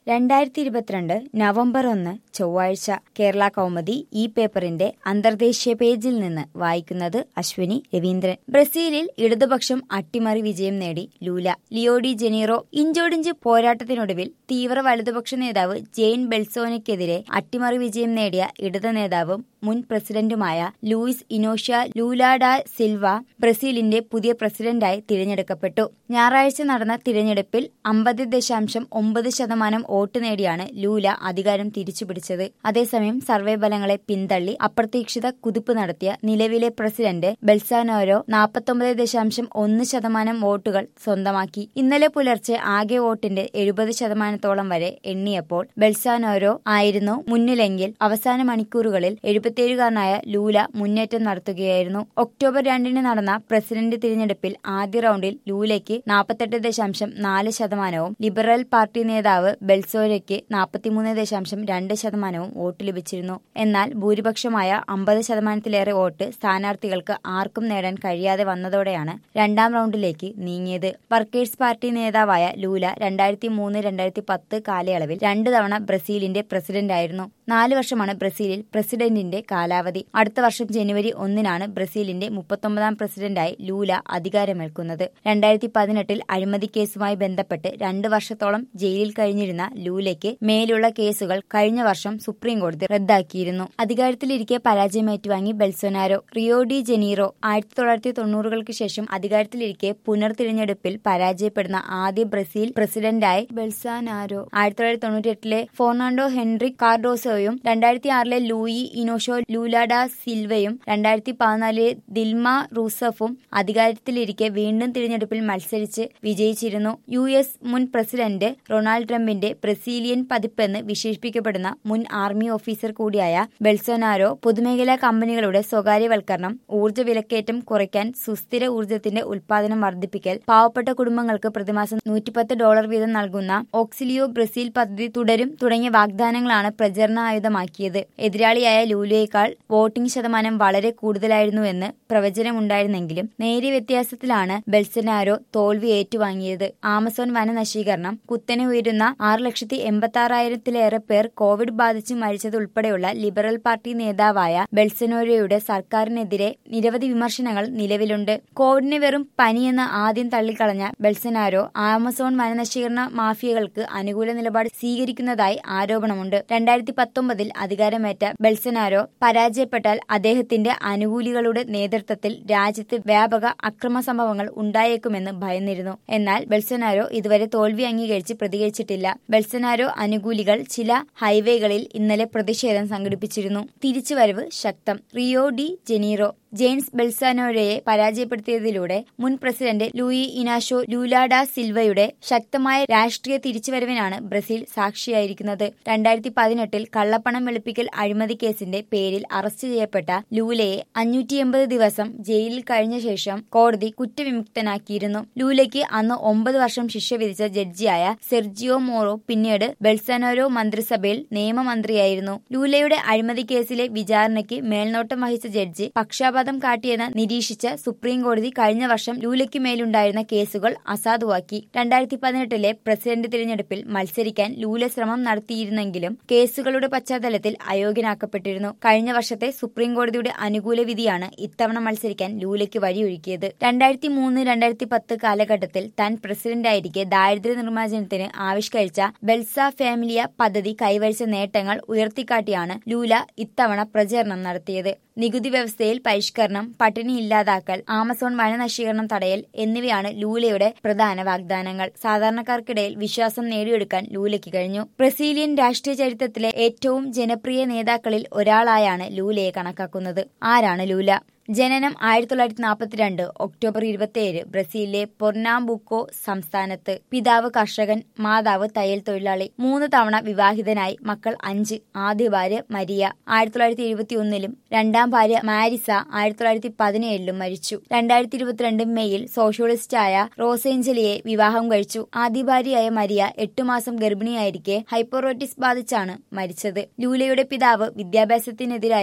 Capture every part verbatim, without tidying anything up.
രണ്ടായിരത്തി ഇരുപത്തിരണ്ട് നവംബർ ഒന്ന് ചൊവ്വാഴ്ച കേരള കൗമുദി ഈ പേപ്പറിന്റെ അന്തർദേശീയ പേജിൽ നിന്ന് വായിക്കുന്നത് അശ്വിനി രവീന്ദ്രൻ. ബ്രസീലിൽ ഇടതുപക്ഷം അട്ടിമറി വിജയം നേടി ലൂല. Leo de Janeiro. ഇഞ്ചോടിഞ്ച് പോരാട്ടത്തിനൊടുവിൽ തീവ്ര വലതുപക്ഷ നേതാവ് ജെയിൻ ബെൽസോനയ്ക്കെതിരെ അട്ടിമറി വിജയം നേടിയ ഇടത് നേതാവും മുൻ പ്രസിഡന്റുമായ Luiz Inacio Lula da Silva ബ്രസീലിന്റെ പുതിയ പ്രസിഡന്റായി തിരഞ്ഞെടുക്കപ്പെട്ടു. ഞായറാഴ്ച നടന്ന തിരഞ്ഞെടുപ്പിൽ അമ്പത് ദശാംശം ഒമ്പത് ശതമാനം വോട്ട് നേടിയാണ് ലൂല അധികാരം തിരിച്ചുപിടിച്ചത്. അതേസമയം സർവേ ഫലങ്ങളെ പിന്തള്ളി അപ്രതീക്ഷിത കുതിപ്പ് നടത്തിയ നിലവിലെ പ്രസിഡന്റ് ബെൽസനാരോ നാൽപ്പത്തൊമ്പത് ദശാംശം ഒന്ന് ശതമാനം വോട്ടുകൾ സ്വന്തമാക്കി. ഇന്നലെ പുലർച്ചെ ആകെ വോട്ടിന്റെ എഴുപത് ശതമാനത്തോളം വരെ എണ്ണിയപ്പോൾ ബെൽസനാരോ ആയിരുന്നു മുന്നിലെങ്കിൽ അവസാന മണിക്കൂറുകളിൽ എഴുപത്തിയേഴുകാരനായ ലൂല മുന്നേറ്റം നടത്തുകയായിരുന്നു. ഒക്ടോബർ രണ്ടിന് നടന്ന പ്രസിഡന്റ് തിരഞ്ഞെടുപ്പിൽ ആദ്യ റൌണ്ടിൽ ലൂലയ്ക്ക് നാൽപ്പത്തെട്ട് ദശാംശം നാല് ശതമാനവും ലിബറൽ പാർട്ടി നേതാവ് ബെൽസോനയ്ക്ക് നാൽപ്പത്തിമൂന്ന് ദശാംശം രണ്ട് ശതമാനവും വോട്ട് ലഭിച്ചിരുന്നു. എന്നാൽ ഭൂരിപക്ഷമായ അമ്പത് ശതമാനത്തിലേറെ വോട്ട് സ്ഥാനാർത്ഥികൾക്ക് ആർക്കും നേടാൻ കഴിയാതെ വന്നതോടെയാണ് രണ്ടാം റൌണ്ടിലേക്ക് നീങ്ങിയത്. വർക്കേഴ്സ് പാർട്ടി നേതാവായ ലൂല രണ്ടായിരത്തി മൂന്ന് രണ്ടായിരത്തി പത്ത് കാലയളവിൽ രണ്ടു തവണ ബ്രസീലിന്റെ പ്രസിഡന്റായിരുന്നു. നാല് വർഷമാണ് ബ്രസീലിൽ പ്രസിഡന്റിന്റെ കാലാവധി. അടുത്ത വർഷം ജനുവരി ഒന്നിനാണ് ബ്രസീലിന്റെ മുപ്പത്തൊമ്പതാം പ്രസിഡന്റായി ലൂല അധികാരമേൽക്കുന്നത്. രണ്ടായിരത്തി പതിനെട്ടിൽ അഴിമതി കേസുമായി ബന്ധപ്പെട്ട് രണ്ട് വർഷത്തോളം ജയിലിൽ കഴിഞ്ഞിരുന്ന ലൂലയ്ക്ക് മേലുള്ള കേസുകൾ കഴിഞ്ഞ വർഷം സുപ്രീം കോടതി റദ്ദാക്കിയിരുന്നു. അധികാരത്തിലിരിക്കെ പരാജയം ഏറ്റുവാങ്ങി ബെൽസോനാരോ. Rio de Janeiro. ആയിരത്തി തൊള്ളായിരത്തി തൊണ്ണൂറുകൾക്ക് ശേഷം അധികാരത്തിലിരിക്കെ പുനർ തിരഞ്ഞെടുപ്പിൽ പരാജയപ്പെടുന്ന ആദ്യ ബ്രസീൽ പ്രസിഡന്റായി ബെൽസനാരോ. ആയിരത്തി തൊള്ളായിരത്തി തൊണ്ണൂറ്റി എട്ടിലെ ഫെർണാണ്ടോ ഹെൻറിക് കാർഡോസോയും രണ്ടായിരത്തി ആറിലെ ലൂയി ഇനോഷോ ലൂല ഡാ സിൽവയും രണ്ടായിരത്തി പതിനാലിലെ ദിൽമ റൂസഫും അധികാരത്തിലിരിക്കെ വീണ്ടും തിരഞ്ഞെടുപ്പിൽ മത്സരിച്ച് വിജയിച്ചിരുന്നു. യു എസ് മുൻ പ്രസിഡന്റ് ഡൊണാൾഡ് ട്രംപിന്റെ ബ്രസീലിയൻ പതിപ്പെന്ന് വിശേഷിപ്പിക്കപ്പെടുന്ന മുൻ ആർമി ഓഫീസർ കൂടിയായ ബെൽസോനാരോ പൊതുമേഖലാ കമ്പനികളുടെ സ്വകാര്യവൽക്കരണം, ഊർജ്ജ വിലക്കയറ്റം കുറയ്ക്കാൻ സുസ്ഥിര ഊർജ്ജത്തിന്റെ ഉൽപാദനം വർദ്ധിപ്പിക്കൽ, പാവപ്പെട്ട കുടുംബങ്ങൾക്ക് പ്രതിമാസം നൂറ്റിപ്പത്ത് ഡോളർ വീതം നൽകുന്ന ഓക്സിലിയോ ബ്രസീൽ പദ്ധതി തുടരും തുടങ്ങിയ വാഗ്ദാനങ്ങളാണ് പ്രചരണായുധമാക്കിയത്. എതിരാളിയായ ലൂലയേക്കാൾ വോട്ടിംഗ് ശതമാനം വളരെ കൂടുതലായിരുന്നുവെന്ന് പ്രവചനമുണ്ടായിരുന്നെങ്കിലും നേരിയ വ്യത്യാസത്തിലാണ് ബെൽസനാരോ തോൽവി ഏറ്റുവാങ്ങിയത്. ആമസോൺ വനനശീകരണം, കുത്തനെ ഉയരുന്ന ആറ് ലക്ഷത്തി എൺപത്തി ആറായിരത്തിലേറെ പേർ കോവിഡ് ബാധിച്ച് മരിച്ചതുൾപ്പെടെയുള്ള ലിബറൽ പാർട്ടി നേതാവായ ബെൽസനാരോയുടെ സർക്കാരിനെതിരെ നിരവധി വിമർശനങ്ങൾ നിലവിലുണ്ട്. കോവിഡിനെ വെറും പനിയെന്ന് ആദ്യം തള്ളിക്കളഞ്ഞ ബെൽസനാരോ ആമസോൺ വനനശീകരണ മാഫിയകൾക്ക് അനുകൂല നിലപാട് സ്വീകരിക്കുന്നതായി ആരോപണമുണ്ട്. രണ്ടായിരത്തി പത്തൊമ്പതിൽ അധികാരമേറ്റ ബെൽസനാരോ പരാജയപ്പെട്ടാൽ അദ്ദേഹത്തിന്റെ അനുകൂലികളുടെ നേതൃത്വത്തിൽ രാജ്യത്ത് വ്യാപക അക്രമ സംഭവങ്ങൾ ഉണ്ടായേക്കുമെന്ന് ഭയന്നിരുന്നു. എന്നാൽ ബെൽസനാരോ ഇതുവരെ തോൽവി അംഗീകരിച്ച് പ്രതികരിച്ചിട്ടില്ല. ബെൽസനാരോ അനുകൂലികൾ ചില ഹൈവേകളിൽ ഇന്നലെ പ്രതിഷേധം സംഘടിപ്പിച്ചിരുന്നു. തിരിച്ചുവരവ് ശക്തം. Rio de Janeiro. ജെയിൻസ് ബെൽസനാരോയെ പരാജയപ്പെടുത്തിയതിലൂടെ മുൻ പ്രസിഡന്റ് ലൂയി ഇനാഷോ ലൂല ഡാ സിൽവയുടെ ശക്തമായ രാഷ്ട്രീയ തിരിച്ചുവരവിനാണ് ബ്രസീൽ സാക്ഷിയായിരിക്കുന്നത്. രണ്ടായിരത്തി പതിനെട്ടിൽ കള്ളപ്പണം വെളുപ്പിക്കൽ അഴിമതി കേസിന്റെ പേരിൽ അറസ്റ്റ് ചെയ്യപ്പെട്ട ലൂലയെ അഞ്ഞൂറ്റി എൺപത് ദിവസം ജയിലിൽ കഴിഞ്ഞ ശേഷം കോടതി കുറ്റവിമുക്തനാക്കിയിരുന്നു. ലൂലയ്ക്ക് അന്ന് ഒമ്പത് വർഷം ശിക്ഷ വിധിച്ച ജഡ്ജിയായ സെർജിയോ മോറോ പിന്നീട് ബെൽസനാരോ മന്ത്രിസഭയിൽ നിയമമന്ത്രിയായിരുന്നു. ലൂലയുടെ അഴിമതി കേസിലെ വിചാരണയ്ക്ക് മേൽനോട്ടം വഹിച്ച ജഡ്ജി പക്ഷാപാതം കാട്ടിയെന്ന് നിരീക്ഷിച്ച സുപ്രീം കോടതി കഴിഞ്ഞ വർഷം ലൂലയ്ക്ക് മേലുണ്ടായിരുന്ന കേസുകൾ അസാധുവാക്കി. രണ്ടായിരത്തി പതിനെട്ടിലെ പ്രസിഡന്റ് തിരഞ്ഞെടുപ്പിൽ മത്സരിക്കാൻ ലൂല ശ്രമം നടത്തിയിരുന്നെങ്കിലും കേസുകളുടെ പശ്ചാത്തലത്തിൽ അയോഗ്യനാക്കപ്പെട്ടിരുന്നു. കഴിഞ്ഞ വർഷത്തെ സുപ്രീം കോടതിയുടെ അനുകൂല വിധിയാണ് ഇത്തവണ മത്സരിക്കാൻ ലൂലയ്ക്ക് വഴിയൊരുക്കിയത്. രണ്ടായിരത്തി മൂന്ന് രണ്ടായിരത്തി പത്ത് കാലഘട്ടത്തിൽ താൻ പ്രസിഡന്റായിരിക്കെ ദാരിദ്ര്യ നിർമ്മാർജ്ജനത്തിന് ആവിഷ്കരിച്ച ബെൽസ ഫാമിലിയ പദ്ധതി കൈവരിച്ച നേട്ടങ്ങൾ ഉയർത്തിക്കാട്ടിയാണ് ലൂല ഇത്തവണ പ്രചരണം നടത്തിയത്. നികുതി വ്യവസ്ഥയിൽ പരിഷ്കരണം, പട്ടിണി ഇല്ലാതാക്കൽ, ആമസോൺ വനനശീകരണം തടയൽ എന്നിവയാണ് ലൂലയുടെ പ്രധാന വാഗ്ദാനങ്ങൾ. സാധാരണക്കാർക്കിടയിൽ വിശ്വാസം നേടിയെടുക്കാൻ ലൂലയ്ക്ക് കഴിഞ്ഞു. ബ്രസീലിയൻ രാഷ്ട്രീയ ചരിത്രത്തിലെ ഏറ്റവും ജനപ്രിയ നേതാക്കളിൽ ഒരാളായാണ് ലൂലയെ കണക്കാക്കുന്നത്. ആരാണ് ലൂല? ജനനം ആയിരത്തി തൊള്ളായിരത്തി നാൽപ്പത്തിരണ്ട് ഒക്ടോബർ ഇരുപത്തിയേഴ് ബ്രസീലിലെ പൊർനാംബുക്കോ സംസ്ഥാനത്ത്. പിതാവ് കർഷകൻ, മാതാവ് തയ്യൽ തൊഴിലാളി. മൂന്ന് തവണ വിവാഹിതനായി. മക്കൾ അഞ്ച്. ആദ്യ ഭാര്യ മരിയ ആയിരത്തി തൊള്ളായിരത്തി എഴുപത്തി ഒന്നിലും രണ്ടാം ഭാര്യ മാരിസ ആയിരത്തി തൊള്ളായിരത്തി പതിനേഴിലും മരിച്ചു. രണ്ടായിരത്തി ഇരുപത്തിരണ്ട് മെയ്യിൽ സോഷ്യലിസ്റ്റായ റോസേഞ്ചലിയെ വിവാഹം കഴിച്ചു. ആദ്യ ഭാര്യയായ മരിയ എട്ടു മാസം ഗർഭിണിയായിരിക്കെ ഹൈപ്പോറോട്ടിസ് ബാധിച്ചാണ് മരിച്ചത്. ലൂലയുടെ പിതാവ് വിദ്യാഭ്യാസത്തിനെതിരായിരുന്നു.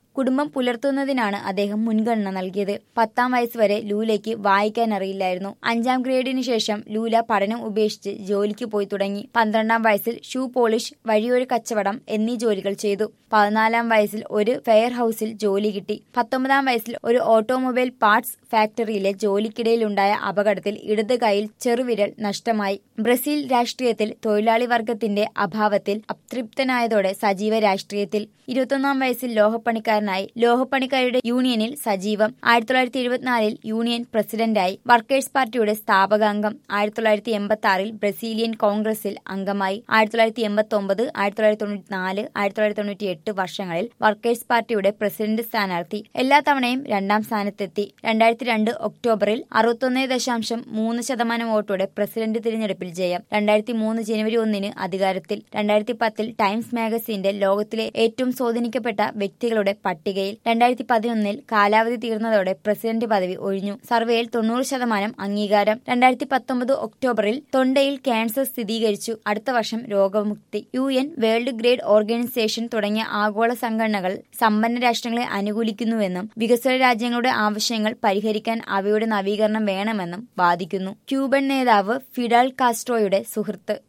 കുടുംബം പുലർത്തുന്നതിനാണ് അദ്ദേഹം മുൻഗണന നൽകിയത്. പത്താം വയസ്സ് വരെ ലൂലയ്ക്ക് വായിക്കാൻ അറിയില്ലായിരുന്നു. അഞ്ചാം ഗ്രേഡിന് ശേഷം ലൂല പഠനം ഉപേക്ഷിച്ച് ജോലിക്ക് പോയി തുടങ്ങി. പന്ത്രണ്ടാം വയസ്സിൽ ഷൂ പോളിഷ്, വഴിയൊരു കച്ചവടം എന്നീ ജോലികൾ ചെയ്തു. പതിനാലാം വയസ്സിൽ ഒരു ഫെയർ ഹൌസിൽ ജോലി കിട്ടി. പത്തൊമ്പതാം വയസ്സിൽ ഒരു ഓട്ടോമൊബൈൽ പാർട്സ് ഫാക്ടറിയിലെ ജോലിക്കിടയിലുണ്ടായ അപകടത്തിൽ ഇടത് കൈയിൽ ചെറുവിരൽ നഷ്ടമായി. ബ്രസീൽ രാഷ്ട്രീയത്തിൽ തൊഴിലാളി വർഗത്തിന്റെ അഭാവത്തിൽ അതൃപ്തനായതോടെ സജീവ രാഷ്ട്രീയത്തിൽ. ഇരുപത്തൊന്നാം വയസ്സിൽ ലോഹപ്പണിക്കാരനായി. ലോഹപ്പണിക്കാരുടെ യൂണിയനിൽ സജീവം. ആയിരത്തി തൊള്ളായിരത്തി എഴുപത്തിനാലിൽ യൂണിയൻ പ്രസിഡന്റായി. വർക്കേഴ്സ് പാർട്ടിയുടെ സ്ഥാപകാംഗം. ആയിരത്തി തൊള്ളായിരത്തി എൺപത്തി ആറിൽ ബ്രസീലിയൻ കോൺഗ്രസിൽ അംഗമായി. ആയിരത്തി തൊള്ളായിരത്തി എൺപത്തി ഒമ്പത് ആയിരത്തി തൊള്ളായിരത്തി തൊണ്ണൂറ്റി നാല് ആയിരത്തി തൊള്ളായിരത്തി തൊണ്ണൂറ്റി എട്ട് വർഷങ്ങളിൽ വർക്കേഴ്സ് പാർട്ടിയുടെ പ്രസിഡന്റ് സ്ഥാനാർത്ഥി. എല്ലാ തവണയും രണ്ടാം സ്ഥാനത്തെത്തി. രണ്ടായിരത്തി രണ്ട് ഒക്ടോബറിൽ അറുപത്തൊന്ന് ദശാംശം മൂന്ന് ശതമാനം വോട്ടോടെ പ്രസിഡന്റ് തിരഞ്ഞെടുപ്പിൽ ജയം. രണ്ടായിരത്തി മൂന്ന് ജനുവരി ഒന്നിന് അധികാരത്തിൽ. രണ്ടായിരത്തി പത്തിൽ ടൈംസ് മാഗസിന്റെ ലോകത്തിലെ ഏറ്റവും സ്വാധീനിക്കപ്പെട്ട വ്യക്തികളുടെ പട്ടികയിൽ. രണ്ടായിരത്തി പതിനൊന്നിൽ കാലാവധി തീർന്നതോടെ പ്രസിഡന്റ് പദവി ഒഴിഞ്ഞു. സർവേയിൽ തൊണ്ണൂറ് ശതമാനം അംഗീകാരം. രണ്ടായിരത്തി പത്തൊമ്പത് ഒക്ടോബറിൽ തൊണ്ടയിൽ ക്യാൻസർ സ്ഥിരീകരിച്ചു. അടുത്ത വർഷം രോഗമുക്തി. U N, world trade organisation തുടങ്ങിയ ആഗോള സംഘടനകൾ സമ്പന്ന രാഷ്ട്രങ്ങളെ അനുകൂലിക്കുന്നുവെന്നും വികസ്വര രാജ്യങ്ങളുടെ ആവശ്യങ്ങൾ പരിഹരിക്കാൻ അവയുടെ നവീകരണം വേണമെന്നും വാദിക്കുന്നു. ക്യൂബൻ നേതാവ് ഫിഡൽ കാസ്ട്രോയുടെ സുഹൃത്ത്.